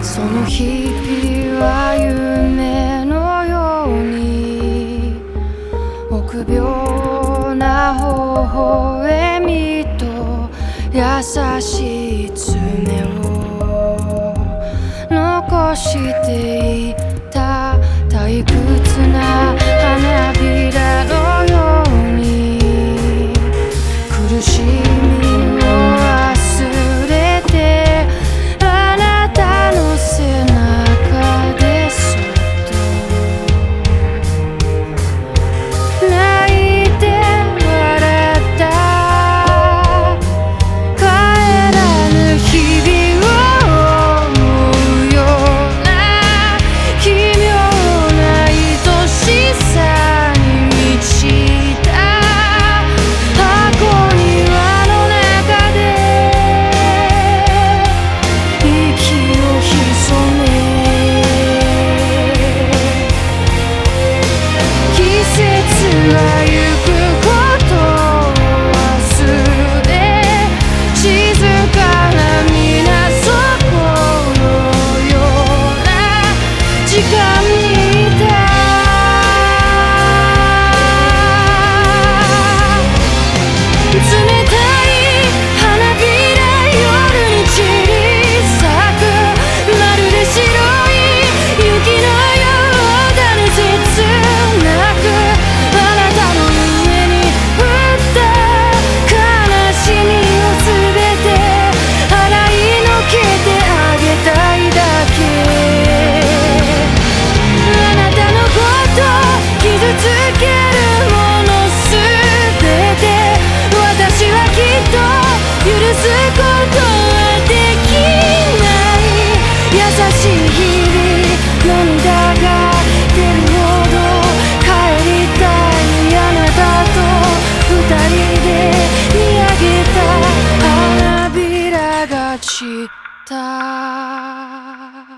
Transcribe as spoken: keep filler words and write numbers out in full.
その日々は夢のように臆病な微笑みと優しい爪を残していた退屈な花びらのように苦しみを忘れてあなたの背中でそっと泣いて笑った帰らぬ日々を思うような奇妙な愛しさに満ちた箱庭の中で息を潜め季節はゆくことを忘れ静かな水底のような時間にいた冷たい花びら夜に散り咲くまるで白い雪のようだね切なくあなたの上に降った悲しみをすべて洗いのけてあげたいだけあなたのこと傷つけるものすべて私はきっと許すことはできない優しい日々涙が出るほど帰りたいあなたと二人で見上げた花びらが散った